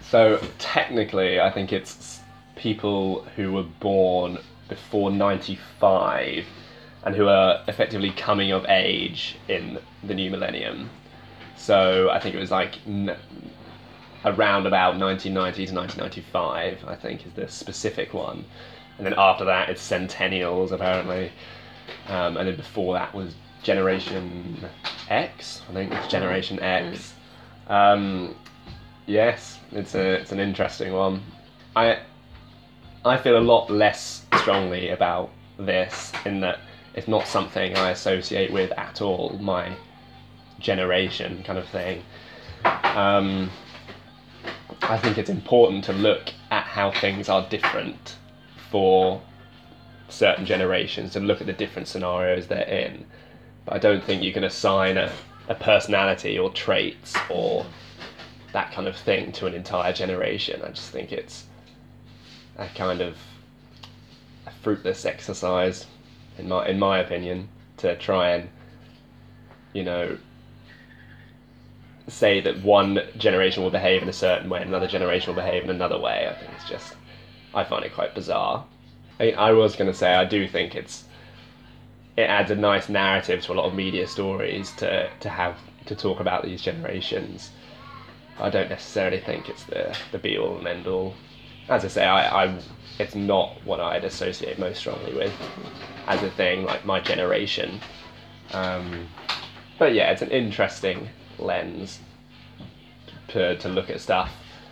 So technically, I think it's people who were born before 95 and who are effectively coming of age in the new millennium. So I think it was like around about 1990 to 1995, I think, is the specific one. And then after that, it's Centennials, apparently. And then before that was Generation X, I think it's Generation X. Um, yes, it's an interesting one. I I feel a lot less strongly about this in that it's not something I associate with at all. My generation kind of thing. Um, I think it's important to look at how things are different for certain generations and look at the different scenarios they're in. But I don't think you can assign a personality or traits or that kind of thing to an entire generation. I just think it's a kind of a fruitless exercise, in my opinion, to try and, you know, say that one generation will behave in a certain way and another generation will behave in another way. I think it's just, I find it quite bizarre. I was going to say I do think it adds a nice narrative to a lot of media stories to have to talk about these generations. I don't necessarily think it's the be all and end all. As I say, I it's not what I'd associate most strongly with as a thing like my generation. But yeah, it's an interesting lens to look at stuff.